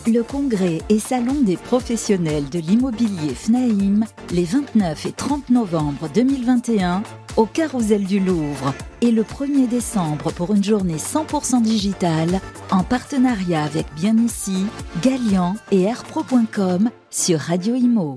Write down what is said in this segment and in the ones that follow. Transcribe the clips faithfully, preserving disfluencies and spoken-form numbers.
Le congrès et salon des professionnels de l'immobilier FNAIM les vingt-neuf et trente novembre deux mille vingt et un au Carrousel du Louvre et le premier décembre pour une journée cent pour cent digitale en partenariat avec Bien Ici, Galian et airpro point com sur Radio Imo.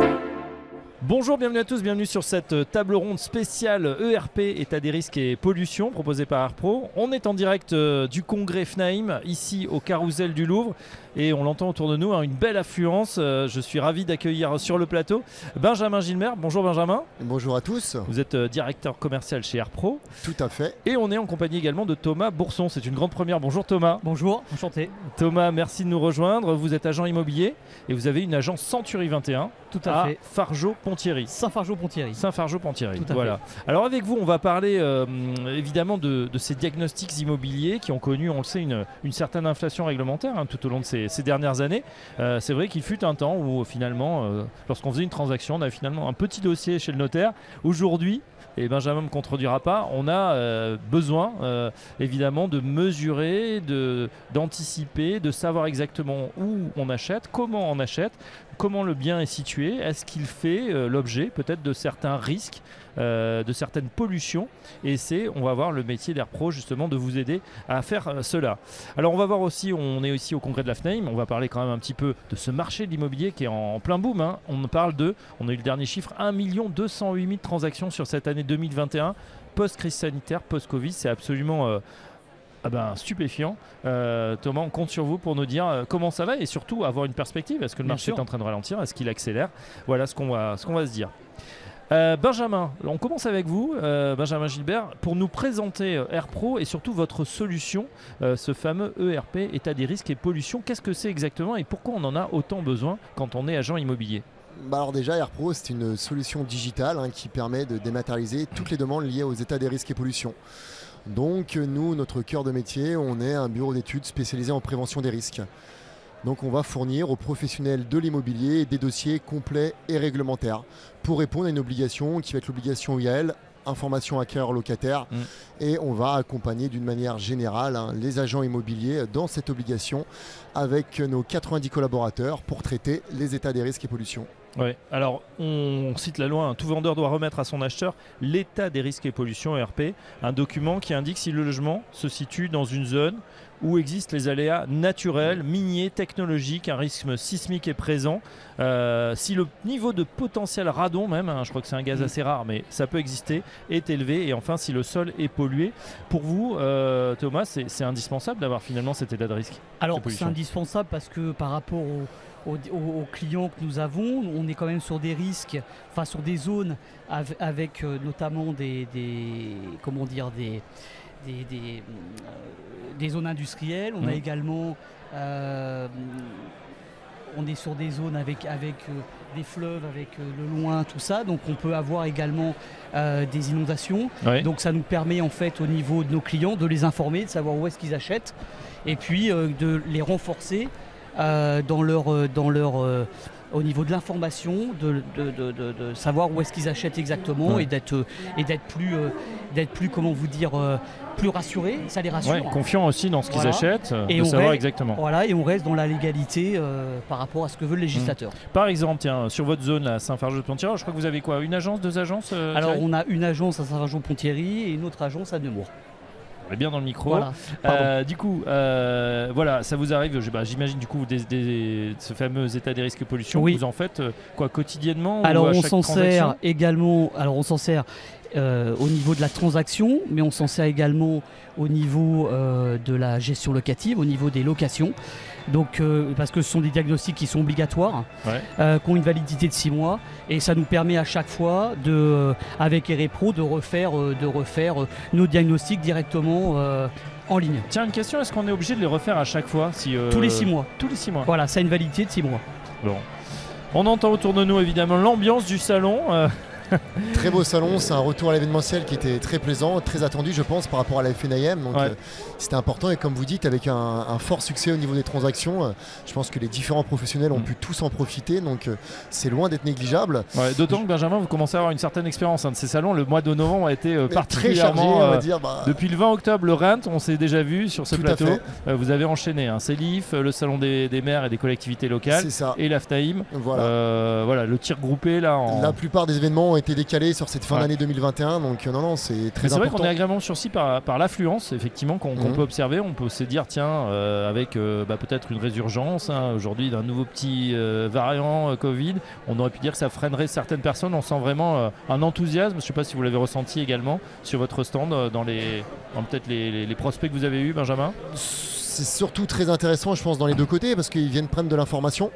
Bonjour, bienvenue à tous, bienvenue sur cette table ronde spéciale E R P, état des risques et pollution proposée par AirPro. On est en direct euh, du congrès FNAIM, ici au Carrousel du Louvre, et on l'entend autour de nous, hein, une belle affluence. Euh, je suis ravi d'accueillir sur le plateau Benjamin Gilmer. Bonjour Benjamin. Bonjour à tous. Vous êtes euh, directeur commercial chez AirPro. Tout à fait. Et on est en compagnie également de Thomas Bourson, c'est une grande première. Bonjour Thomas. Bonjour, enchanté. Thomas, merci de nous rejoindre. Vous êtes agent immobilier et vous avez une agence Century vingt et un. Tout à, à fait. Fargeau-Ponthierry. Saint-Fargeau-Ponthierry. Saint-Fargeau-Ponthierry. Tout à voilà. fait. Alors avec vous, on va parler euh, évidemment de, de ces diagnostics immobiliers qui ont connu, on le sait, une, une certaine inflation réglementaire hein, tout au long de ces, ces dernières années. Euh, c'est vrai qu'il fut un temps où finalement, euh, lorsqu'on faisait une transaction, on avait finalement un petit dossier chez le notaire. Aujourd'hui, et Benjamin ne me contredira pas, on a euh, besoin euh, évidemment de mesurer, de, d'anticiper, de savoir exactement où on achète, comment on achète, comment le bien est situé, est-ce qu'il fait euh, l'objet peut-être de certains risques, euh, de certaines pollutions, et c'est, on va voir le métier d'AirPro justement de vous aider à faire euh, cela. Alors on va voir aussi, on est aussi au congrès de la FNAIM, on va parler quand même un petit peu de ce marché de l'immobilier qui est en, en plein boom, hein. On parle de, on a eu le dernier chiffre, un million deux cent huit mille transactions sur cette année deux mille vingt et un, post-crise sanitaire, post-Covid, c'est absolument euh, ah ben, stupéfiant. Euh, Thomas, on compte sur vous pour nous dire euh, comment ça va et surtout avoir une perspective. Est-ce que le Bien marché sûr. est en train de ralentir? Est-ce qu'il accélère? Voilà ce qu'on va, ce qu'on va se dire. Euh, Benjamin, on commence avec vous, euh, Benjamin Gilbert, pour nous présenter euh, AirPro et surtout votre solution, euh, ce fameux E R P, état des risques et pollution. Qu'est-ce que c'est exactement et pourquoi on en a autant besoin quand on est agent immobilier? Bah alors déjà, AirPro, c'est une solution digitale hein, qui permet de dématérialiser toutes les demandes liées aux états des risques et pollution. Donc nous, notre cœur de métier, on est un bureau d'études spécialisé en prévention des risques. Donc on va fournir aux professionnels de l'immobilier des dossiers complets et réglementaires pour répondre à une obligation qui va être l'obligation I A L, information acquéreur locataire, mmh. et on va accompagner d'une manière générale hein, les agents immobiliers dans cette obligation avec nos quatre-vingt-dix collaborateurs pour traiter les états des risques et pollution. Oui, alors on cite la loi, hein, tout vendeur doit remettre à son acheteur l'état des risques et pollution E R P, un document qui indique si le logement se situe dans une zone où existent les aléas naturels, miniers, technologiques, un risque sismique est présent, euh, si le niveau de potentiel radon même, hein, je crois que c'est un gaz assez rare mais ça peut exister, est élevé, et enfin si le sol est pollué. Pour vous, euh, Thomas, c'est, c'est indispensable d'avoir finalement cet état de risque? Alors c'est indispensable parce que par rapport au Aux, aux, aux clients que nous avons, on est quand même sur des risques, enfin sur des zones avec, avec euh, notamment des, des, comment dire, des, des, des, euh, des zones industrielles. On mmh. a également, euh, on est sur des zones avec, avec euh, des fleuves, avec euh, le loin, tout ça. Donc on peut avoir également euh, des inondations. Oui. Donc ça nous permet en fait au niveau de nos clients de les informer, de savoir où est-ce qu'ils achètent, et puis euh, de les renforcer. Euh, dans leur, euh, dans leur, euh, au niveau de l'information, de, de, de, de, de savoir où est-ce qu'ils achètent exactement, ouais. et d'être, euh, et d'être plus, euh, d'être plus, comment vous dire, euh, plus rassurés. Ça les rassure. Ouais, confiants aussi dans ce qu'ils voilà. achètent, et de savoir reste, exactement. Voilà, et on reste dans la légalité euh, par rapport à ce que veut le législateur. Mmh. Par exemple, tiens, sur votre zone à Saint-Fargeau-Ponthierry, je crois que vous avez quoi, une agence, deux agences euh, Alors on a une agence à Saint-Fargeau-Ponthierry et une autre agence à Nemours. On est bien dans le micro. Voilà. Euh, du coup, euh, voilà, ça vous arrive, bah, j'imagine du coup des, des, ce fameux état des risques et pollution. Oui. Vous en faites euh, quoi quotidiennement? Alors ou à on chaque s'en transaction sert également. Alors on s'en sert euh, au niveau de la transaction, mais on s'en sert également au niveau euh, de la gestion locative, au niveau des locations. Donc, euh, parce que ce sont des diagnostics qui sont obligatoires, ouais. euh, qui ont une validité de six mois, et ça nous permet à chaque fois, de, euh, avec AirPro, de refaire, euh, de refaire euh, nos diagnostics directement euh, en ligne. Tiens, une question, est-ce qu'on est obligé de les refaire à chaque fois si, euh... Tous les six mois. Tous les six mois. Voilà, ça a une validité de six mois. Bon. On entend autour de nous évidemment l'ambiance du salon. Euh... Très beau salon, c'est un retour à l'événementiel qui était très plaisant, très attendu je pense par rapport à la F N I M. Donc ouais. euh, c'était important et comme vous dites avec un, un fort succès au niveau des transactions, euh, je pense que les différents professionnels ont mmh. pu tous en profiter, donc euh, c'est loin d'être négligeable. Ouais, d'autant que Benjamin, vous commencez à avoir une certaine expérience hein, de ces salons. Le mois de novembre a été euh, particulièrement très chargé, on va euh, dire, bah... depuis le vingt octobre, le Rent, on s'est déjà vu sur ce tout plateau. Euh, vous avez enchaîné hein, Célif, le salon des, des maires et des collectivités locales et l'A F T A I M. Voilà. Euh, voilà, le tir groupé là. En... La plupart des événements ont été décalés sur cette fin ouais. d'année deux mille vingt et un, donc euh, non, non, c'est très c'est important. C'est vrai qu'on est agréablement surpris par, par l'affluence, effectivement, qu'on, qu'on mmh. peut observer. On peut se dire, tiens, euh, avec euh, bah, peut-être une résurgence hein, aujourd'hui d'un nouveau petit euh, variant euh, Covid, on aurait pu dire que ça freinerait certaines personnes. On sent vraiment euh, un enthousiasme. Je ne sais pas si vous l'avez ressenti également sur votre stand, euh, dans les, dans peut-être les, les, les prospects que vous avez eus, Benjamin. C'est surtout très intéressant, je pense, dans les deux côtés, parce qu'ils viennent prendre de l'information.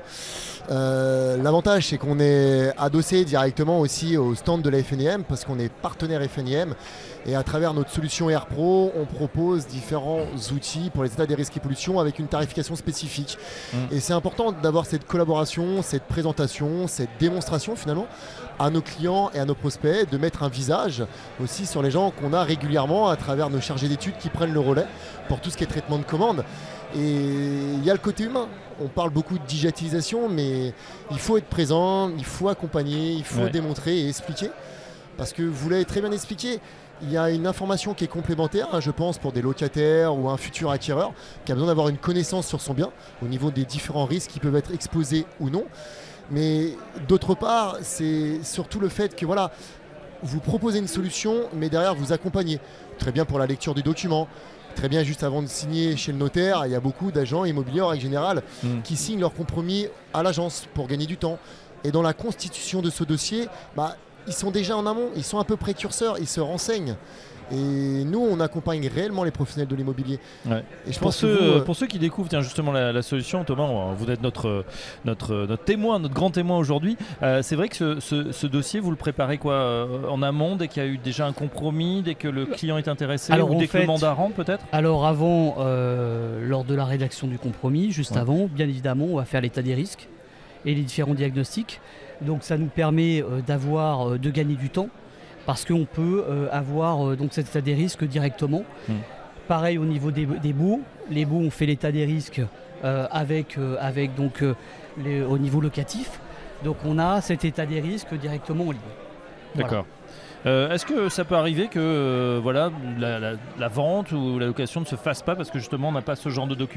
Euh, l'avantage c'est qu'on est adossé directement aussi au stand de la F N I M parce qu'on est partenaire F N I M et à travers notre solution AirPro on propose différents outils pour les états des risques et pollution avec une tarification spécifique mmh. et c'est important d'avoir cette collaboration, cette présentation, cette démonstration finalement à nos clients et à nos prospects, de mettre un visage aussi sur les gens qu'on a régulièrement à travers nos chargés d'études qui prennent le relais pour tout ce qui est traitement de commandes. Et il y a le côté humain. On parle beaucoup de digitalisation, mais il faut être présent, il faut accompagner, il faut ouais. démontrer et expliquer. Parce que vous l'avez très bien expliqué, il y a une information qui est complémentaire, hein, je pense, pour des locataires ou un futur acquéreur qui a besoin d'avoir une connaissance sur son bien au niveau des différents risques qui peuvent être exposés ou non. Mais d'autre part, c'est surtout le fait que voilà, vous proposez une solution, mais derrière vous accompagnez. Très bien pour la lecture du document. Très bien, juste avant de signer chez le notaire, il y a beaucoup d'agents immobiliers en règle générale mmh. qui signent leur compromis à l'agence pour gagner du temps. Et dans la constitution de ce dossier, bah, ils sont déjà en amont, ils sont un peu précurseurs, ils se renseignent. Et nous, on accompagne réellement les professionnels de l'immobilier. Ouais. Et je pour, pense ceux, vous, euh... pour ceux qui découvrent tiens, justement la, la solution, Thomas, vous êtes notre, notre, notre témoin, notre grand témoin aujourd'hui. Euh, c'est vrai que ce, ce, ce dossier, vous le préparez quoi euh, en amont, dès qu'il y a eu déjà un compromis, dès que le client est intéressé, alors, ou dès fait, que le mandat rentre peut-être? Alors avant, euh, lors de la rédaction du compromis, juste ouais. avant, bien évidemment, on va faire l'état des risques et les différents diagnostics. Donc ça nous permet euh, d'avoir, euh, de gagner du temps. Parce qu'on peut euh, avoir euh, donc cet état des risques directement. Mmh. Pareil au niveau des, des baux. Les baux, on fait l'état des risques euh, avec, euh, avec donc, euh, les, au niveau locatif. Donc on a cet état des risques directement en ligne. D'accord. Voilà. Euh, est-ce que ça peut arriver que euh, voilà, la, la, la vente ou la location ne se fasse pas parce que justement on n'a pas ce genre de document ?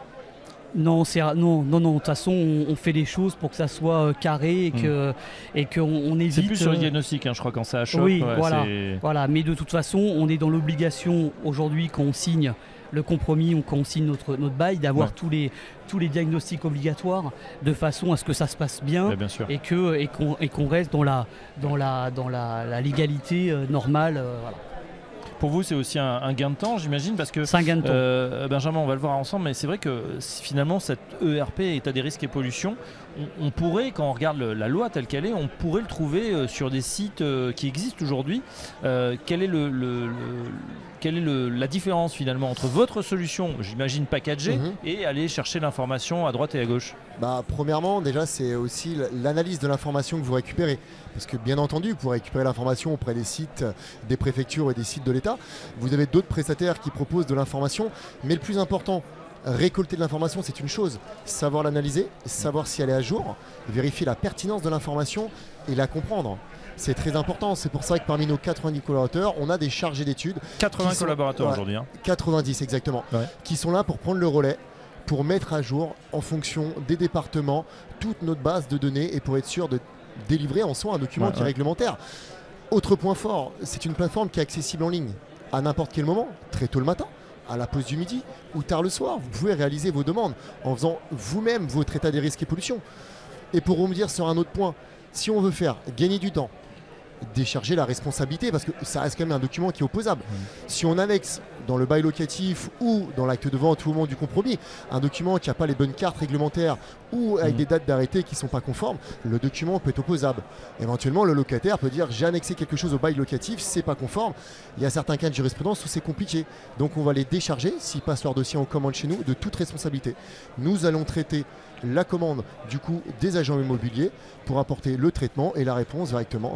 Non, c'est, non, non, non. De toute façon, on, on fait les choses pour que ça soit euh, carré et que, mmh. et qu'on on évite. C'est plus sur les diagnostics, hein, je crois, quand ça choque. Oui, ouais, voilà, c'est... voilà. Mais de toute façon, on est dans l'obligation aujourd'hui quand on signe le compromis ou quand on signe notre, notre bail d'avoir ouais. tous les tous les diagnostics obligatoires de façon à ce que ça se passe bien, bien sûr. et que et qu'on et qu'on reste dans la dans la dans la, la légalité euh, normale. Euh, voilà. Pour vous, c'est aussi un, un gain de temps, j'imagine, parce que c'est un gain de temps. Euh, Benjamin, on va le voir ensemble, mais c'est vrai que finalement, cette E R P, état des risques et pollution, on, on pourrait, quand on regarde le, la loi telle qu'elle est, on pourrait le trouver euh, sur des sites euh, qui existent aujourd'hui. Euh, quel est le, le, le quelle est le, la différence finalement entre votre solution, j'imagine packagée, mmh. et aller chercher l'information à droite et à gauche? Bah, premièrement, déjà, c'est aussi l'analyse de l'information que vous récupérez. Parce que bien entendu, pour récupérer l'information auprès des sites des préfectures et des sites de l'État, vous avez d'autres prestataires qui proposent de l'information. Mais le plus important, récolter de l'information, c'est une chose. Savoir l'analyser, savoir si elle est à jour, vérifier la pertinence de l'information et la comprendre. C'est très important, c'est pour ça que parmi nos quatre-vingt-dix collaborateurs, on a des chargés d'études. quatre-vingts sont, collaborateurs ouais, aujourd'hui. Hein. quatre-vingt-dix exactement, ouais. Qui sont là pour prendre le relais, pour mettre à jour en fonction des départements toute notre base de données et pour être sûr de délivrer en soi un document ouais, qui est ouais. réglementaire. Autre point fort, c'est une plateforme qui est accessible en ligne à n'importe quel moment, très tôt le matin, à la pause du midi ou tard le soir. Vous pouvez réaliser vos demandes en faisant vous-même votre état des risques et pollution. Et pour revenir sur un autre point, si on veut faire gagner du temps, décharger la responsabilité, parce que ça reste quand même un document qui est opposable. Mmh. Si on annexe dans le bail locatif ou dans l'acte de vente au moment du compromis un document qui n'a pas les bonnes cartes réglementaires ou avec mmh. des dates d'arrêté qui ne sont pas conformes, le document peut être opposable. Éventuellement, le locataire peut dire j'ai annexé quelque chose au bail locatif, c'est pas conforme. Il y a certains cas de jurisprudence où c'est compliqué. Donc on va les décharger, s'ils passent leur dossier en commande chez nous, de toute responsabilité. Nous allons traiter la commande du coup des agents immobiliers pour apporter le traitement et la réponse directement par rapport à l'état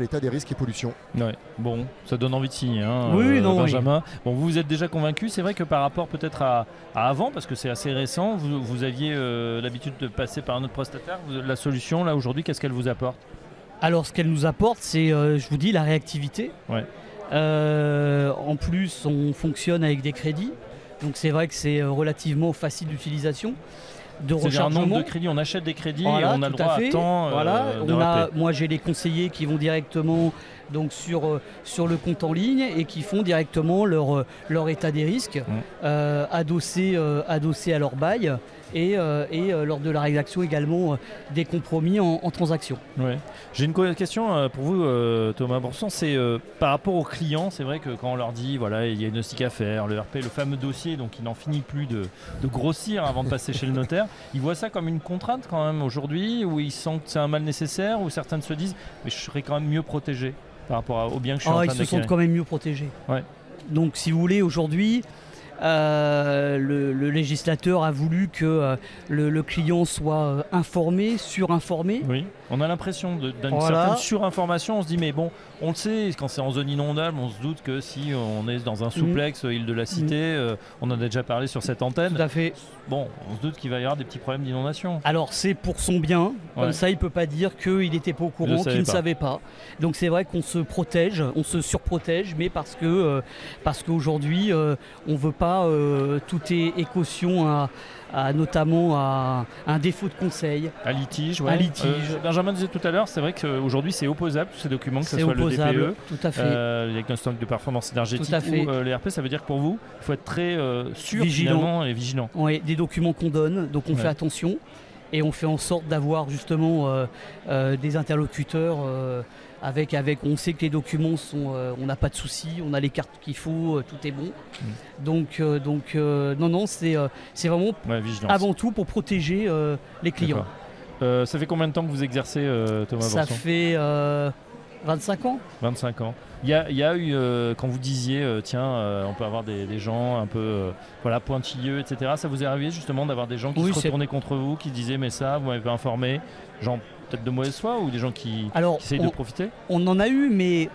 l'état des risques et pollutions. Ouais. Bon, ça donne envie de signer, hein, Oui, euh, non, Benjamin. Oui. Bon, vous vous êtes déjà convaincu. C'est vrai que par rapport peut-être à, à avant, parce que c'est assez récent, vous, vous aviez euh, l'habitude de passer par un autre prestataire. Vous, la solution, là, aujourd'hui, qu'est-ce qu'elle vous apporte? Alors, ce qu'elle nous apporte, c'est, euh, je vous dis, la réactivité. Ouais. Euh, en plus, on fonctionne avec des crédits. Donc, c'est vrai que c'est relativement facile d'utilisation. De C'est-à-dire un rechargement. nombre de crédits, on achète des crédits Voilà, et on a le tout à droit à, fait. temps euh, Voilà, de on a, rappeler. moi j'ai les conseillers qui vont directement donc sur, euh, sur le compte en ligne et qui font directement leur, euh, leur état des risques Mmh. euh, adossé, euh, adossé à leur bail et, euh, et euh, lors de la rédaction également euh, des compromis en, en transaction. Ouais. J'ai une co- question euh, pour vous, euh, Thomas Bourson. C'est euh, par rapport aux clients, c'est vrai que quand on leur dit voilà, il y a une diagnostic à faire, le R P, le fameux dossier, donc il n'en finit plus de, de grossir avant de passer chez le notaire, ils voient ça comme une contrainte quand même aujourd'hui, où ils sentent que c'est un mal nécessaire, où certains se disent mais je serais quand même mieux protégé par rapport à- au bien que je suis Ah, en ils train se d'acquérir. sentent quand même mieux protégés. Ouais. Donc si vous voulez, aujourd'hui, euh, le, le législateur a voulu que euh, le, le client soit euh, informé, surinformé. Oui, on a l'impression de- d'une Voilà. certaine surinformation. On se dit, mais bon, on le sait, quand c'est en zone inondable, on se doute que si on est dans un souplex, île de la Cité, euh, on en a déjà parlé sur cette antenne, Tout à fait. bon, on se doute qu'il va y avoir des petits problèmes d'inondation. Alors c'est pour son bien, Ouais. comme ça il ne peut pas dire qu'il n'était pas au Il le courant, savait qu'il ne pas. savait pas. Donc c'est vrai qu'on se protège, on se surprotège, mais parce que euh, parce qu'aujourd'hui euh, on ne veut pas euh, tout est écaution à, à notamment à un défaut de conseil. À litige, ouais. À litige. Euh, Benjamin disait tout à l'heure, c'est vrai qu'aujourd'hui c'est opposable, tous ces documents, que ce C'est soit le opposable, D P E, tout à fait. euh, le diagnostic de performance énergétique Tout à fait. ou euh, les R P. Ça veut dire que pour vous, il faut être très euh, sûr Vigilant. finalement, et vigilant. Ouais, des documents qu'on donne, donc on Ouais. fait attention et on fait en sorte d'avoir justement euh, euh, des interlocuteurs euh, avec, avec, on sait que les documents sont, euh, on n'a pas de soucis, on a les cartes qu'il faut, euh, tout est bon. Mm. Donc, euh, donc euh, non, non, c'est euh, c'est vraiment Ouais, vigilance. avant tout pour protéger euh, les clients. D'accord. Euh, ça fait combien de temps que vous exercez, euh, Thomas Ça Bourson? fait euh, vingt-cinq ans. vingt-cinq ans. Il y a, il y a eu, euh, quand vous disiez, euh, tiens, euh, on peut avoir des, des gens un peu euh, voilà, pointilleux, et cetera. Ça vous est arrivé justement d'avoir des gens qui Oui, se c'est- retournaient contre vous, qui disaient, mais ça, vous m'avez pas informé, gens peut-être de mauvaise foi, ou des gens qui, Alors, qui essayent on- de profiter? On en a eu, mais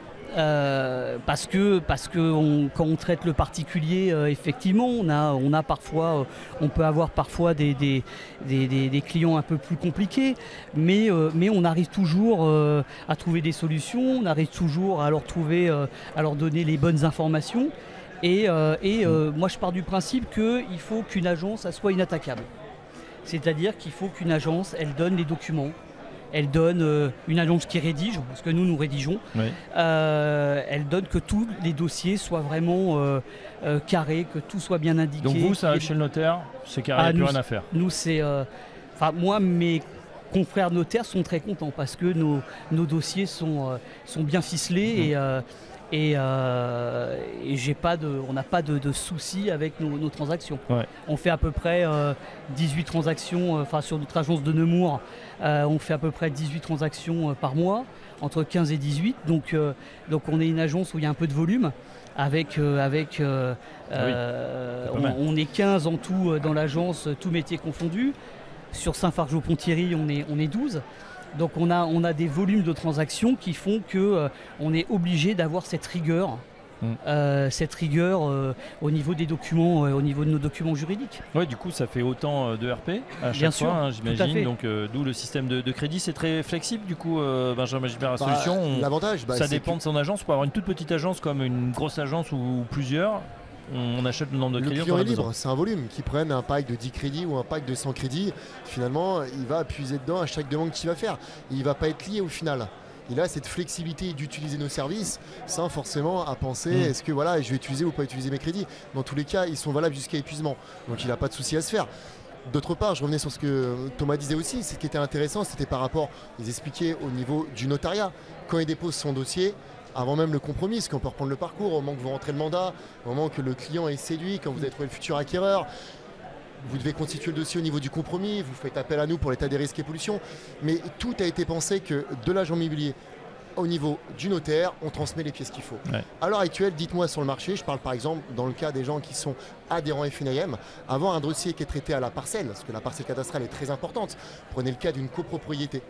euh, parce que, parce que on- quand on traite le particulier, euh, effectivement, on a, on a parfois, euh, on peut avoir parfois des, des, des- des- des clients un peu plus compliqués, mais, euh, mais on arrive toujours euh, à trouver des solutions, on arrive toujours à leur trouver, euh, à leur donner les bonnes informations. Et, euh, et euh, moi, je pars du principe qu'il faut qu'une agence elle soit inattaquable. C'est-à-dire qu'il faut qu'une agence, elle donne les documents. Elle donne euh, une agence qui rédige, parce que nous, nous rédigeons. Oui. Euh, elle donne que tous les dossiers soient vraiment euh, euh, carrés, que tout soit bien indiqué. Donc vous, ça qu'il y arrive ait- chez le notaire, c'est carré, Ah, il n'y a nous, plus rien à faire. Nous, c'est... euh, Enfin, moi, mes confrères notaires sont très contents parce que nos, nos dossiers sont, euh, sont bien ficelés Mhm. et... euh, et, euh, et j'ai pas de, on n'a pas de, de soucis avec nos, nos transactions. Ouais. On fait à peu près euh, dix-huit transactions, euh, enfin sur notre agence de Nemours, euh, on fait à peu près dix-huit transactions euh, par mois, entre quinze et dix-huit. Donc, euh, donc on est une agence où il y a un peu de volume. Avec, euh, avec euh, Ah oui, euh, c'est pas on, mal. on est quinze en tout euh, dans l'agence, euh, tout métier confondu. Sur Saint-Fargeau-Ponthierry, on est, on est douze. Donc on a, on a des volumes de transactions qui font que euh, on est obligé d'avoir cette rigueur, Mm. euh, cette rigueur euh, au niveau des documents, euh, au niveau de nos documents juridiques. Ouais, du coup, ça fait autant euh, de R P à chaque Bien fois, sûr, hein, tout à j'imagine. fait. Donc, euh, d'où le système de, de crédit, c'est très flexible. Du coup, euh, Benjamin Gilbert, la Bah, solution, on- L'avantage, bah, ça c'est dépend que de son agence. Pour avoir une toute petite agence comme une grosse agence ou, ou plusieurs, on, on achète le nombre de le crédits client qu'on a est libre, besoin. c'est un volume. Qu'ils prennent un pack de dix crédits ou un pack de cent crédits, finalement, il va puiser dedans à chaque demande qu'il va faire. Et il ne va pas être lié au final. Il a cette flexibilité d'utiliser nos services sans forcément à penser Mm. est-ce que voilà, je vais utiliser ou pas utiliser mes crédits. Dans tous les cas, ils sont valables jusqu'à épuisement. Donc il n'a pas de souci à se faire. D'autre part, je revenais sur ce que Thomas disait aussi, ce qui était intéressant, c'était par rapport, ils expliquaient au niveau du notariat, quand il dépose son dossier, avant même le compromis, parce qu'on peut reprendre le parcours, au moment que vous rentrez le mandat, au moment que le client est séduit, quand vous avez trouvé le futur acquéreur, vous devez constituer le dossier au niveau du compromis, vous faites appel à nous pour l'état des risques et pollutions, mais tout a été pensé que de l'agent immobilier au niveau du notaire, on transmet les pièces qu'il faut. Ouais. À l'heure actuelle, dites-moi sur le marché, je parle par exemple dans le cas des gens qui sont adhérents F N I M, avoir un dossier qui est traité à la parcelle, parce que la parcelle cadastrale est très importante. Prenez le cas d'une copropriété.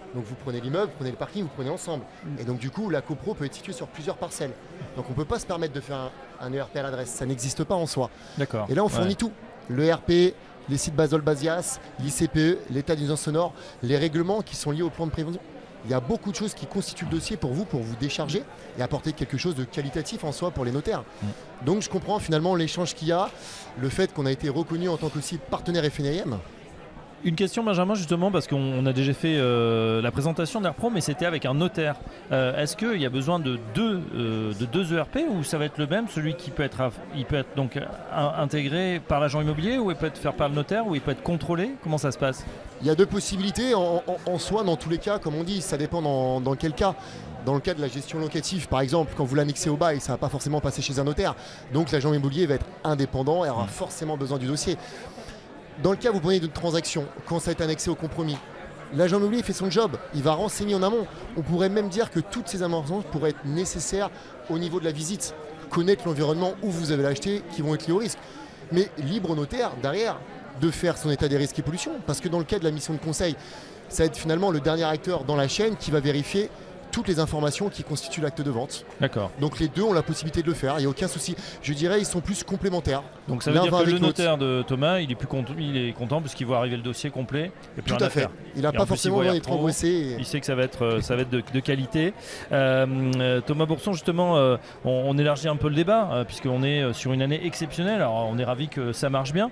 Donc vous prenez l'immeuble, vous prenez le parking, vous prenez l'ensemble. Et donc du coup, la copro peut être située sur plusieurs parcelles. Donc on ne peut pas se permettre de faire un, un E R P à l'adresse, ça n'existe pas en soi. D'accord. Et là, on fournit Ouais. tout. Le R P, les sites Basol-Basias, l'I C P E, l'état d'une nuisance sonore, les règlements qui sont liés au plan de prévention. Il y a beaucoup de choses qui constituent le dossier pour vous, pour vous décharger et apporter quelque chose de qualitatif en soi pour les notaires. Mm. Donc je comprends finalement l'échange qu'il y a, le fait qu'on a été reconnu en tant qu'aussi partenaire F N I M. Une question, Benjamin, justement, parce qu'on on a déjà fait euh, la présentation d'AirPro, mais c'était avec un notaire. Euh, Est-ce qu'il y a besoin de deux, euh, de deux E R P ou ça va être le même, celui qui peut être, il peut être donc un- intégré par l'agent immobilier ou il peut être fait par le notaire ou il peut être contrôlé? Comment ça se passe? Il y a deux possibilités. En, en- en soi, dans tous les cas, comme on dit, ça dépend dans, dans quel cas. Dans le cas de la gestion locative, par exemple, quand vous l'annexez au bail, ça ne va pas forcément passer chez un notaire. Donc l'agent immobilier va être indépendant et aura forcément besoin du dossier. Dans le cas où vous prenez une transaction, quand ça a été annexé au compromis, l'agent immobilier fait son job, il va renseigner en amont. On pourrait même dire que toutes ces amorçances pourraient être nécessaires au niveau de la visite. Connaître l'environnement où vous avez acheté, qui vont être liés au risque. Mais libre au notaire, derrière, de faire son état des risques et pollution. Parce que dans le cas de la mission de conseil, ça va être finalement le dernier acteur dans la chaîne qui va vérifier toutes les informations qui constituent l'acte de vente. D'accord. Donc les deux ont la possibilité de le faire, il n'y a aucun souci. Je dirais ils sont plus complémentaires. Donc ça veut L'un dire va que avec le l'autre. notaire de Thomas, il est, plus content, il est content parce qu'il voit arriver le dossier complet. Il y a plus Tout rien à fait. faire. Il n'a Et en pas plus, forcément il voit besoin d'être AirPro. angoissé. et- Il sait que ça va être, euh, ça va être de, de qualité. Euh, euh, Thomas Bourson, justement, euh, on, on élargit un peu le débat, euh, puisqu'on est euh, sur une année exceptionnelle. Alors, on est ravis que ça marche bien.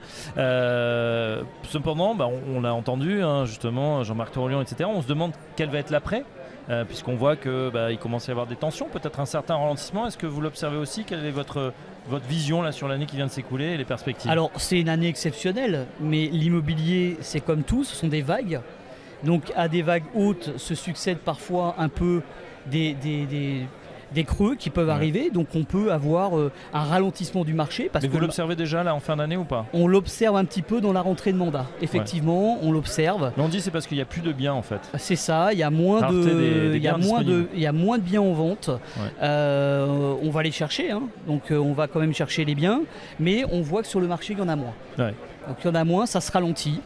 Euh, cependant, bah, on, on l'a entendu, hein, justement, Jean-Marc Torolian, et cetera. On se demande quel va être l'après. Euh, puisqu'on voit qu'il bah, commence à y avoir des tensions, peut-être un certain ralentissement. Est-ce que vous l'observez aussi? Quelle est votre, votre vision là, sur l'année qui vient de s'écouler et les perspectives? Alors c'est une année exceptionnelle, mais l'immobilier c'est comme tout, ce sont des vagues. Donc à des vagues hautes se succèdent parfois un peu des, des, des- des creux qui peuvent Ouais. arriver. Donc on peut avoir euh, un ralentissement du marché parce Mais que vous l'observez déjà là en fin d'année ou pas? on l'observe un petit peu dans la rentrée de mandat. Effectivement, on l'observe. Mais on dit c'est parce qu'il n'y a plus de biens en fait. C'est ça, il y a moins Rareté de, des- des il y a biens moins de, disponibles. il y a moins de biens en vente. Ouais. Euh, on va les chercher, hein. Donc euh, on va quand même chercher les biens, mais on voit que sur le marché il y en a moins. Ouais. Donc il y en a moins, ça se ralentit.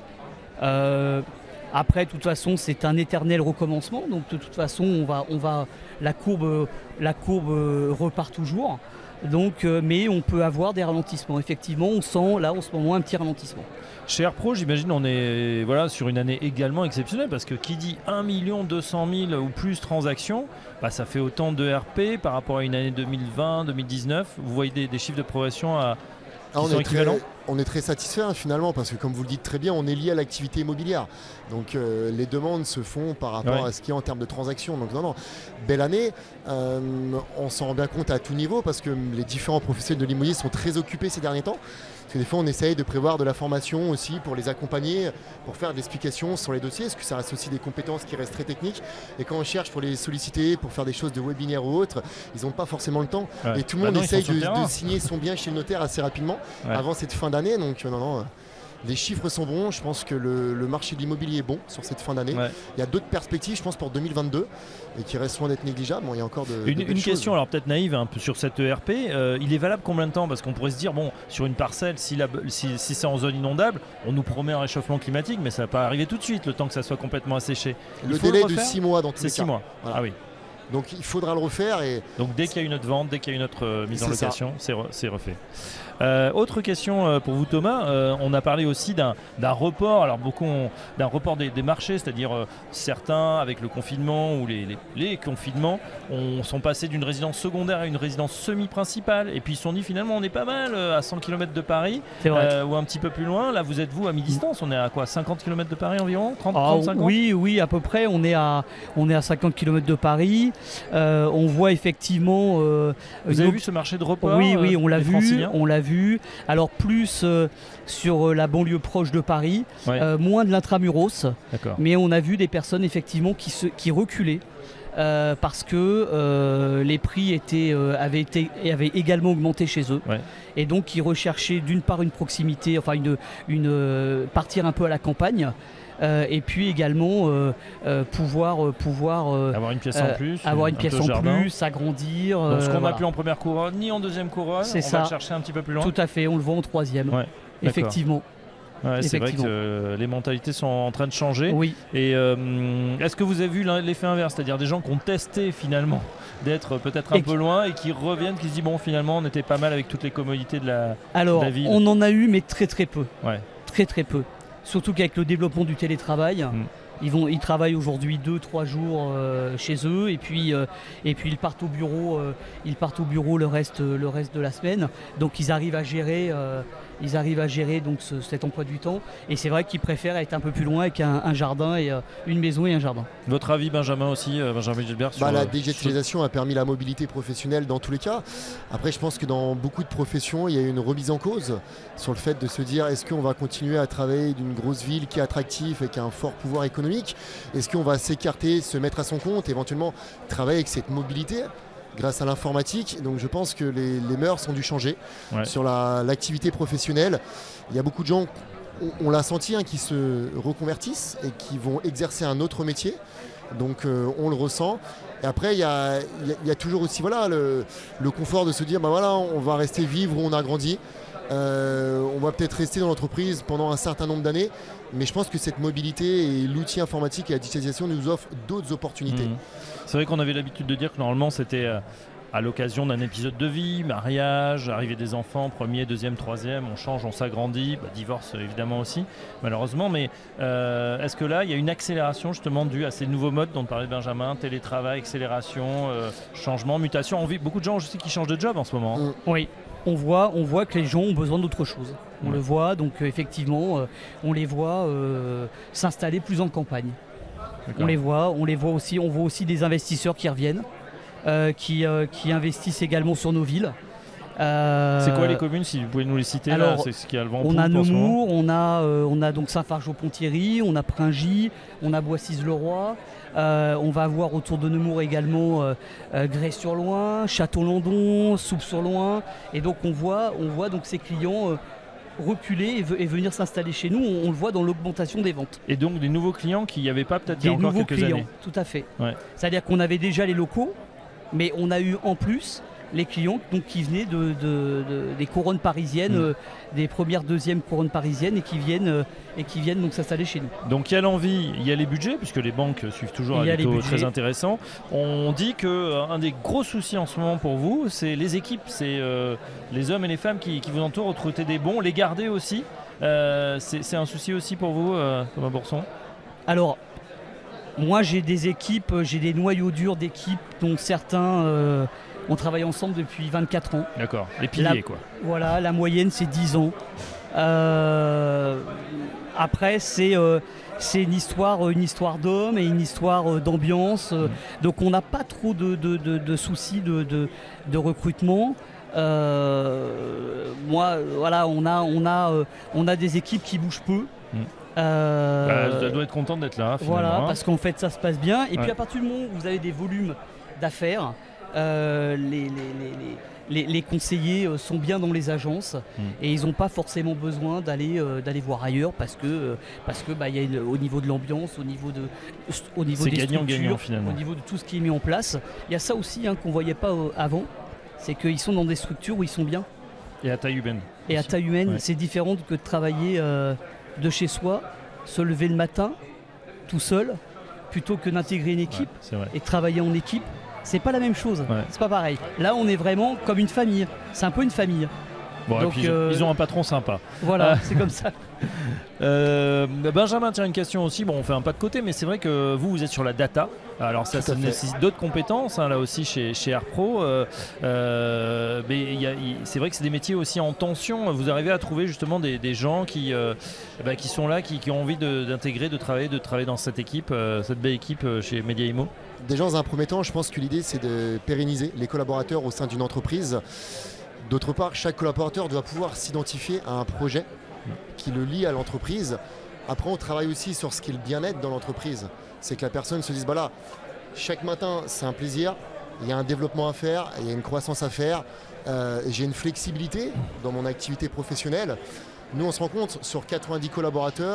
Euh, après, de toute façon, c'est un éternel recommencement. Donc de toute façon, on va, on va, la courbe, la courbe euh, repart toujours. Donc, euh, mais on peut avoir des ralentissements. Effectivement, on sent là en ce moment un petit ralentissement. Chez AirPro, j'imagine, on est voilà, sur une année également exceptionnelle parce que qui dit un million deux cent mille ou plus transactions, bah, ça fait autant de R P par rapport à une année deux mille vingt, deux mille dix-neuf. Vous voyez des, des chiffres de progression à, Ah, on, qui sont est très, équivalents? on est très satisfait hein, finalement parce que comme vous le dites très bien, on est lié à l'activité immobilière. Donc euh, les demandes se font par rapport Ouais. à ce qu'il y a en termes de transactions. Donc non, non, belle année. Euh, on s'en rend bien compte à tout niveau parce que les différents professionnels de l'immobilier sont très occupés ces derniers temps. Parce que des fois on essaye de prévoir de la formation aussi pour les accompagner, pour faire de l'explication sur les dossiers, parce que ça reste aussi des compétences qui restent très techniques. Et quand on cherche pour les solliciter, pour faire des choses de webinaire ou autres, ils n'ont pas forcément le temps. Ouais. Et tout le Bah monde non, ils sont essaye sur le de, terrain. de signer son bien chez le notaire assez rapidement Ouais. avant cette fin d'année. Donc euh, non, non, euh, les chiffres sont bons. Je pense que le, le marché de l'immobilier est bon sur cette fin d'année. Ouais. Il y a d'autres perspectives, je pense, pour deux mille vingt-deux et qui restent loin d'être négligeables. Bon, il y a encore de, Une, de belles une choses. question, alors peut-être naïve un peu sur cette E R P, euh, il est valable combien de temps? Parce qu'on pourrait se dire, bon, sur une parcelle, si, la- si, si c'est en zone inondable, on nous promet un réchauffement climatique, mais ça va pas arriver tout de suite, le temps que ça soit complètement asséché. Il Le faut le délai de refaire six mois dans tous C'est les six cas. mois. Voilà. Ah oui. Donc il faudra le refaire et Donc dès qu'il y a une autre vente, dès qu'il y a une autre euh, mise en C'est ça. location, c'est re- c'est refait. Euh, autre question euh, pour vous Thomas, Euh, on a parlé aussi d'un d'un report, alors beaucoup ont- d'un report des, des marchés, c'est-à-dire euh, certains avec le confinement ou les, les, les confinements on, sont passés d'une résidence secondaire à une résidence semi-principale et puis ils se sont dit finalement on est pas mal euh, à cent kilomètres de Paris C'est vrai. euh, ou un petit peu plus loin, là vous êtes vous à mi-distance, on est à quoi, cinquante kilomètres de Paris environ, trente, Ah, trente, cinquante? oui, oui, à peu près. On est à, on est à cinquante kilomètres de Paris. Euh, on voit effectivement. euh, Vous une avez op- vu ce marché de report? Oui, oui, euh, on l'a des vu, Franciliens on l'a vu. Alors plus euh, sur euh, la banlieue proche de Paris, Ouais. euh, moins de l'intramuros, D'accord. mais on a vu des personnes effectivement qui, se, qui reculaient. euh, parce que euh, les prix étaient, euh, avaient, été, avaient également augmenté chez eux. Ouais. Et donc ils recherchaient d'une part une proximité, enfin une, une, euh, partir un peu à la campagne, euh, et puis également euh, euh, pouvoir, euh, pouvoir euh, Avoir une pièce euh, en plus, avoir une un pièce peu en jardin. plus, s'agrandir. Donc ce euh, qu'on voilà. n'a plus en première couronne, ni en deuxième couronne, C'est on ça. va le chercher un petit peu plus loin. Tout à fait, on le voit en troisième. Ouais, Effectivement. Ouais, c'est vrai que euh, les mentalités sont en train de changer. Oui. Et euh, est-ce que vous avez vu l'effet inverse, c'est-à-dire des gens qui ont testé finalement d'être peut-être un et peu loin et qui reviennent, qui se disent bon finalement on était pas mal avec toutes les commodités de la, Alors, de la ville. On en a eu mais très très peu. Ouais. Très très peu. Surtout qu'avec le développement du télétravail, mm. Ils, vont, ils travaillent aujourd'hui deux trois jours euh, chez eux et puis, euh, et puis ils partent au bureau, euh, ils partent au bureau le reste, le reste de la semaine. Donc ils arrivent à gérer, euh, ils arrivent à gérer donc ce, cet emploi du temps. Et c'est vrai qu'ils préfèrent être un peu plus loin avec un, un jardin et euh, une maison et un jardin. Votre avis, Benjamin aussi, euh, Benjamin Gilbert sur, bah, La digitalisation sur... a permis la mobilité professionnelle dans tous les cas. Après, je pense que dans beaucoup de professions, il y a une remise en cause sur le fait de se dire est-ce qu'on va continuer à travailler d'une grosse ville qui est attractive et qui a un fort pouvoir économique? Est-ce qu'on va s'écarter, se mettre à son compte, éventuellement travailler avec cette mobilité grâce à l'informatique? Donc je pense que les, les mœurs ont dû changer ouais. sur la, l'activité professionnelle. Il y a beaucoup de gens, on, on l'a senti, hein, qui se reconvertissent et qui vont exercer un autre métier. Donc euh, on le ressent. Et après, il y a, y a, y a toujours aussi voilà, le, le confort de se dire bah voilà, on va rester vivre où on a grandi. Euh, on va peut-être rester dans l'entreprise pendant un certain nombre d'années, mais je pense que cette mobilité et l'outil informatique et la digitalisation nous offrent d'autres opportunités. Mmh. C'est vrai qu'on avait l'habitude de dire que normalement c'était euh, à l'occasion d'un épisode de vie, mariage, arrivée des enfants, premier, deuxième, troisième, on change, on s'agrandit, bah, divorce évidemment aussi, malheureusement, mais euh, est-ce que là il y a une accélération justement due à ces nouveaux modes dont parlait Benjamin, télétravail, accélération, euh, changement, mutation, on vit, beaucoup de gens je sais qui changent de job en ce moment. Mmh. Oui. On voit, on voit que les gens ont besoin d'autre chose. On ouais. le voit, donc euh, effectivement, euh, on les voit euh, s'installer plus en campagne. D'accord. On les voit, on les voit aussi, on voit aussi des investisseurs qui reviennent, euh, qui, euh, qui investissent également sur nos villes. Euh, c'est quoi les communes, si vous pouvez nous les citer? Alors, là, c'est ce qui a le vent on a Nemours, on a, euh, on a donc Saint-Fargeau-Ponthierry, on a Pringy, on a Boissy-le-Roi. Euh, on va avoir autour de Nemours également euh, euh, Grès-sur-Loing, Château-Landon, Soupe-sur-Loing. Et donc on voit, on voit donc ces clients euh, reculer et, v- et venir s'installer chez nous. On, on le voit dans l'augmentation des ventes. Et donc des nouveaux clients qu'il n'y avait pas peut-être il y a encore quelques clients, années. Tout à fait. Ouais. C'est-à-dire qu'on avait déjà les locaux, mais on a eu en plus les clients donc, qui venaient de, de, de, des couronnes parisiennes, mmh. euh, des premières, deuxièmes couronnes parisiennes et qui viennent, euh, et qui viennent donc s'installer chez nous. Donc il y a l'envie, il y a les budgets, puisque les banques suivent toujours à des taux très intéressants. On dit qu'un euh, des gros soucis en ce moment pour vous, c'est les équipes, c'est euh, les hommes et les femmes qui, qui vous entourent, recruter des bons, les garder aussi. Euh, c'est, c'est un souci aussi pour vous, euh, Thomas Bourson? Alors, moi j'ai des équipes, j'ai des noyaux durs d'équipes dont certains... Euh, on travaille ensemble depuis vingt-quatre ans. D'accord, les piliers la, quoi. Voilà, la moyenne c'est dix ans. Euh, après c'est, euh, c'est une histoire, une histoire d'hommes et une histoire d'ambiance. Mmh. Donc on n'a pas trop de, de, de, de soucis de, de, de recrutement. Euh, moi, voilà, on a, on, a, euh, on a des équipes qui bougent peu. Mmh. Euh, bah, elle doit être contente d'être là. Voilà, parce qu'en fait ça se passe bien. Et ouais. puis à partir du moment où vous avez des volumes d'affaires, Euh, les, les, les, les, les conseillers euh, sont bien dans les agences mmh. et ils n'ont pas forcément besoin d'aller, euh, d'aller voir ailleurs parce que, euh, parce que bah, y a une, au niveau de l'ambiance, au niveau, de, au niveau des gagnant, structures, gagnant, finalement. Au niveau de tout ce qui est mis en place. Il y a ça aussi hein, qu'on ne voyait pas euh, avant, c'est qu'ils sont dans des structures où ils sont bien. Et à taille humaine. Et aussi. à taille humaine, ouais. c'est différent que de travailler euh, de chez soi, se lever le matin tout seul, plutôt que d'intégrer une équipe ouais, et de travailler en équipe. C'est pas la même chose, ouais. c'est pas pareil. Là, on est vraiment comme une famille. C'est un peu une famille. Bon, Donc, et puis, euh... ils ont un patron sympa. Voilà, euh... c'est comme ça. euh, Benjamin, tiens, une question aussi. Bon, on fait un pas de côté, mais c'est vrai que vous, vous êtes sur la data. Alors ça, ça nécessite d'autres compétences, hein, là aussi chez, chez AirPro. Euh, euh, mais y a, y, c'est vrai que c'est des métiers aussi en tension. Vous arrivez à trouver justement des, des gens qui, euh, bah, qui sont là, qui, qui ont envie de, d'intégrer, de travailler, de travailler dans cette équipe, euh, cette belle équipe euh, chez Media Imo? Déjà, dans un premier temps, je pense que l'idée, c'est de pérenniser les collaborateurs au sein d'une entreprise. D'autre part, chaque collaborateur doit pouvoir s'identifier à un projet qui le lie à l'entreprise. Après, on travaille aussi sur ce qui est le bien-être dans l'entreprise. C'est que la personne se dise, bah là, chaque matin, c'est un plaisir, il y a un développement à faire, il y a une croissance à faire, euh, j'ai une flexibilité dans mon activité professionnelle. Nous, on se rend compte, sur quatre-vingt-dix collaborateurs,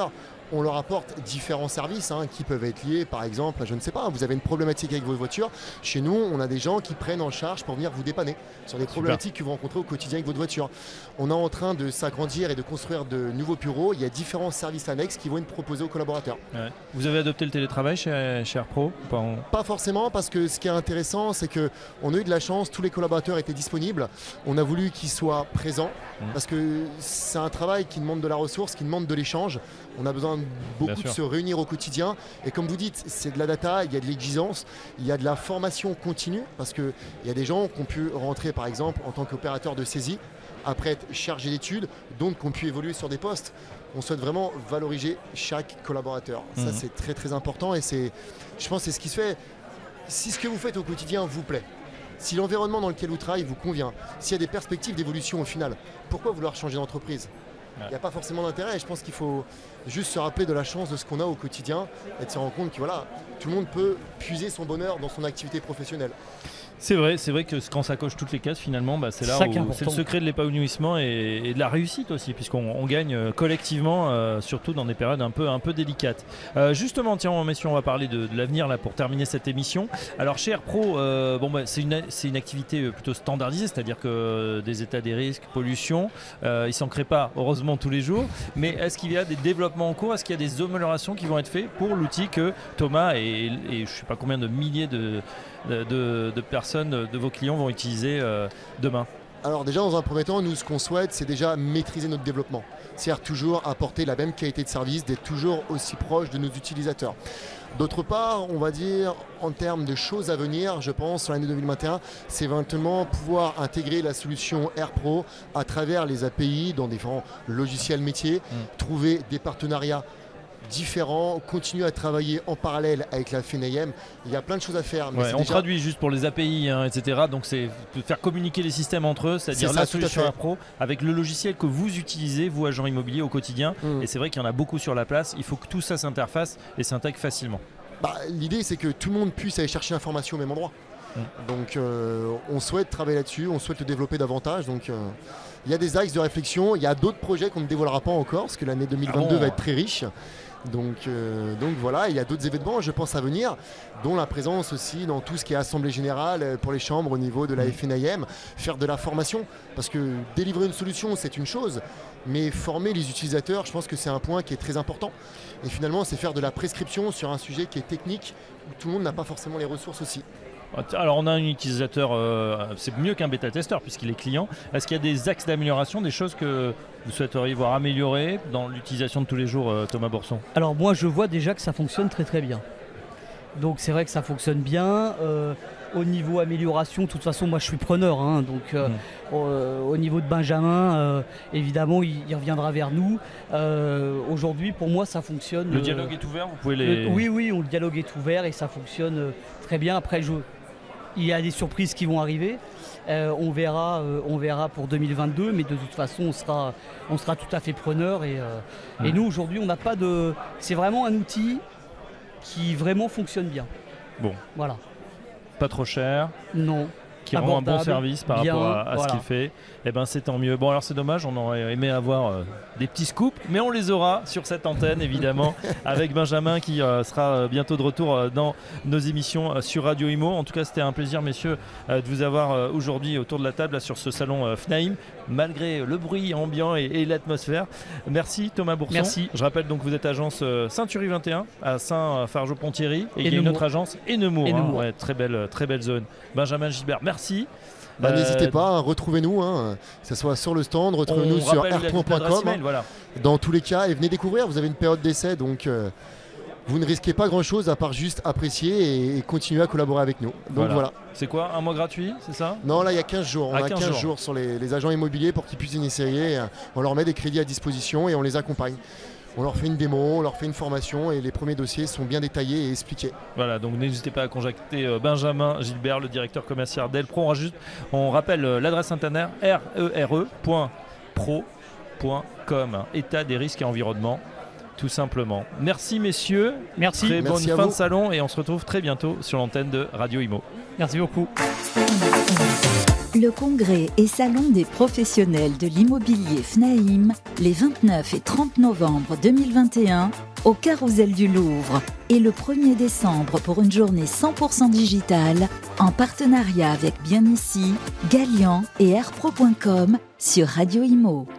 on leur apporte différents services hein, qui peuvent être liés, par exemple, je ne sais pas, vous avez une problématique avec votre voiture. Chez nous, on a des gens qui prennent en charge pour venir vous dépanner sur des problématiques Super. que vous rencontrez au quotidien avec votre voiture. On est en train de s'agrandir et de construire de nouveaux bureaux. Il y a différents services annexes qui vont être proposés aux collaborateurs. Ouais. Vous avez adopté le télétravail chez, chez AirPro ? Pas, en... pas forcément, parce que ce qui est intéressant, c'est qu'on a eu de la chance, tous les collaborateurs étaient disponibles. On a voulu qu'ils soient présents, mmh. parce que c'est un travail qui demande de la ressource, qui demande de l'échange. On a besoin beaucoup de se réunir au quotidien. Et comme vous dites, c'est de la data, il y a de l'exigence, il y a de la formation continue, parce qu'il y a des gens qui ont pu rentrer, par exemple, en tant qu'opérateur de saisie, après être chargé d'études, donc qui ont pu évoluer sur des postes. On souhaite vraiment valoriser chaque collaborateur. Mmh. Ça, c'est très, très important. Et c'est, je pense que c'est ce qui se fait. Si ce que vous faites au quotidien vous plaît, si l'environnement dans lequel vous travaillez vous convient, s'il y a des perspectives d'évolution au final, pourquoi vouloir changer d'entreprise ? Il n'y a pas forcément d'intérêt. Je pense qu'il faut juste se rappeler de la chance de ce qu'on a au quotidien et de se rendre compte que voilà, tout le monde peut puiser son bonheur dans son activité professionnelle. C'est vrai, c'est vrai que quand ça coche toutes les cases, finalement, bah, c'est là où c'est le secret de l'épanouissement et, et de la réussite aussi, puisqu'on on gagne collectivement, euh, surtout dans des périodes un peu, un peu délicates. Euh, justement, tiens, messieurs, on va parler de, de l'avenir là pour terminer cette émission. Alors, chez AirPro, euh, bon, bah, c'est une, c'est une activité plutôt standardisée, c'est-à-dire que des états des risques, pollution, euh, ils s'en créent pas, heureusement, tous les jours. Mais est-ce qu'il y a des développements en cours ? Est-ce qu'il y a des améliorations qui vont être faites pour l'outil que Thomas et, et, et je ne sais pas combien de milliers de De, de, de personnes, de vos clients vont utiliser euh, demain? Alors déjà, dans un premier temps, nous, ce qu'on souhaite, c'est déjà maîtriser notre développement. C'est-à-dire toujours apporter la même qualité de service, d'être toujours aussi proche de nos utilisateurs. D'autre part, on va dire, en termes de choses à venir, je pense, sur l'année deux mille vingt et un, c'est éventuellement pouvoir intégrer la solution AirPro à travers les A P I dans différents logiciels métiers, mmh. trouver des partenariats différents, continuer à travailler en parallèle avec la F N I M. Il y a plein de choses à faire. Mais ouais, on déjà... traduit juste pour les A P I, hein, et cetera. Donc c'est faire communiquer les systèmes entre eux, c'est-à-dire c'est ça, la solution AirPro avec le logiciel que vous utilisez, vous agents immobiliers au quotidien. Mmh. Et c'est vrai qu'il y en a beaucoup sur la place. Il faut que tout ça s'interface et s'intègre facilement. Bah, l'idée, c'est que tout le monde puisse aller chercher l'information au même endroit. Mmh. Donc euh, on souhaite travailler là-dessus, on souhaite le développer davantage. Donc euh, il y a des axes de réflexion. Il y a d'autres projets qu'on ne dévoilera pas encore parce que l'année deux mille vingt-deux ah bon. va être très riche. Donc, euh, donc voilà, il y a d'autres événements, je pense, à venir, dont la présence aussi dans tout ce qui est assemblée générale pour les chambres au niveau de la F N I M, faire de la formation, parce que délivrer une solution, c'est une chose, mais former les utilisateurs, je pense que c'est un point qui est très important. Et finalement, c'est faire de la prescription sur un sujet qui est technique, où tout le monde n'a pas forcément les ressources aussi. Alors on a un utilisateur, euh, c'est mieux qu'un bêta-testeur puisqu'il est client. Est-ce qu'il y a des axes d'amélioration, des choses que vous souhaiteriez voir améliorées dans l'utilisation de tous les jours, euh, Thomas Bourson? Alors moi je vois déjà que ça fonctionne très très bien. Donc c'est vrai que ça fonctionne bien. Euh, au niveau amélioration, de toute façon moi je suis preneur. Hein, donc euh, mmh. euh, au niveau de Benjamin, euh, évidemment il, il reviendra vers nous. Euh, aujourd'hui pour moi ça fonctionne. Le dialogue euh, est ouvert, vous pouvez les... Le, oui, oui, on, le dialogue est ouvert et ça fonctionne euh, très bien. Après je... il y a des surprises qui vont arriver. Euh, on, verra, euh, on verra pour deux mille vingt-deux, mais de toute façon, on sera, on sera tout à fait preneur. Et, euh, mmh. et nous, aujourd'hui, on n'a pas de... C'est vraiment un outil qui vraiment fonctionne bien. Bon. Voilà. Pas trop cher. Non. Qui rend un bon service par bien, rapport à, à voilà. ce qu'il fait. Eh ben c'est tant mieux. Bon alors c'est dommage, on aurait aimé avoir euh, des petits scoops, mais on les aura sur cette antenne évidemment, avec Benjamin qui euh, sera bientôt de retour euh, dans nos émissions euh, sur Radio Imo. En tout cas c'était un plaisir messieurs euh, de vous avoir euh, aujourd'hui autour de la table là, sur ce salon euh, F N A I M, malgré le bruit ambiant et, et l'atmosphère. Merci Thomas Bourson. Merci. Je rappelle donc que vous êtes agence euh, Saint-Thierry vingt et un à Saint-Fargeau-Ponthierry et, et il y a une autre agence et Nemours. Hein, ouais, très belle, très belle zone. Benjamin Gilbert, merci. Bah, euh, n'hésitez pas, hein, retrouvez-nous, hein, que ce soit sur le stand, retrouvez-nous sur airpro point com. Voilà. Dans tous les cas, et venez découvrir, vous avez une période d'essai, donc euh, vous ne risquez pas grand-chose à part juste apprécier et, et continuer à collaborer avec nous. Donc voilà. voilà. C'est quoi, un mois gratuit, c'est ça? Non, là il y a quinze jours. On ah, a quinze, quinze jours. jours sur les, les agents immobiliers pour qu'ils puissent initier. On leur met des crédits à disposition et on les accompagne. On leur fait une démo, on leur fait une formation et les premiers dossiers sont bien détaillés et expliqués. Voilà, donc n'hésitez pas à contacter Benjamin Gilbert, le directeur commercial d'AirPro. On, rajoute, on rappelle l'adresse internet r e r e point pro point com, état des risques et environnement, tout simplement. Merci messieurs, merci. Très Merci bonne fin de salon et on se retrouve très bientôt sur l'antenne de Radio Imo. Merci beaucoup. Le congrès et salon des professionnels de l'immobilier FNAIM les vingt-neuf et trente novembre deux mille vingt et un au Carrousel du Louvre et le premier décembre pour une journée cent pour cent digitale en partenariat avec Bien Ici, Galian et airpro point com sur Radio Imo.